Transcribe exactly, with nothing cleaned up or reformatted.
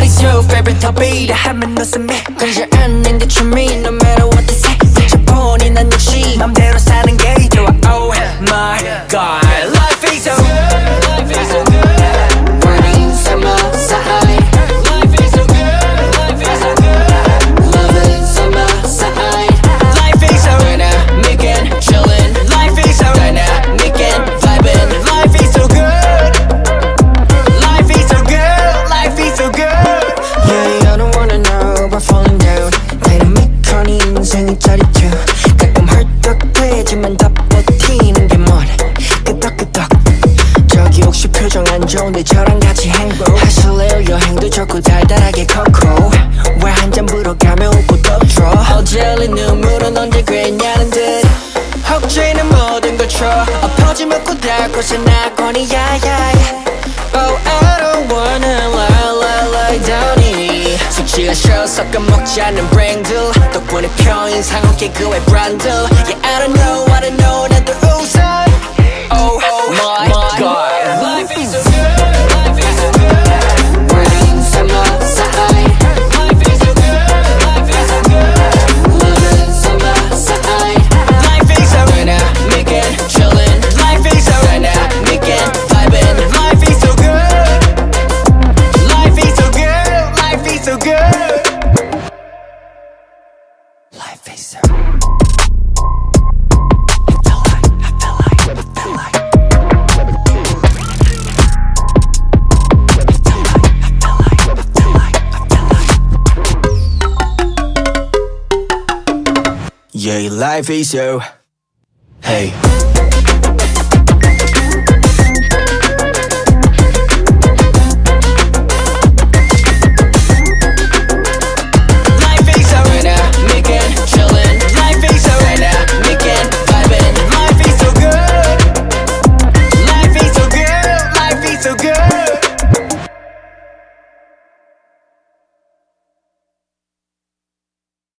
Everybody's your favorite topic 하면 웃음이 끊지 않는 게 취미 No matter what they say 저뿐이 난 역시 맘대로 사는 게 좋아 Oh my god Life is so good Life is so good Burning summer side Life is so good Life is so good Loving summer side Life is so dynamic and chillin' Life is so dynamic and vibin' Life is so good Life is so good Life is so good Yeah, I don't wanna know about falling down 다이나믹하니 인생이 짜릿해 가끔 헐떡대지만 다 버티는 게 뭐래 끄덕끄덕 저기 혹시 표정 안 좋은데 저랑 같이 행복 하실래요 여행도 좋고 달달하게 코코 왜 한 잔 불어가며 웃고 떠들어 어젤리 눈물은 언제 그랬냐는 듯 혹시는 모든 걸 쳐 엎어지 먹고 닿고서 나거니 야야 Oh I don't wanna lie lie lie down이 숙취가 싫어 섞어 먹지 않는 브랜드 덕분에 평인상 어깨 그의 브랜드 Yeah I don't know I don't know 나도 웃어 Oh my god Life is so good Life is so good Burning summer side Life is so good Life is so good Loving summer side Life is so dynamic and chillin' Life is so dynamic and vibin' Life is so good Life is so good Life is so good Life is so I feel like, I feel like, I feel like Yeah, life is so. Hey.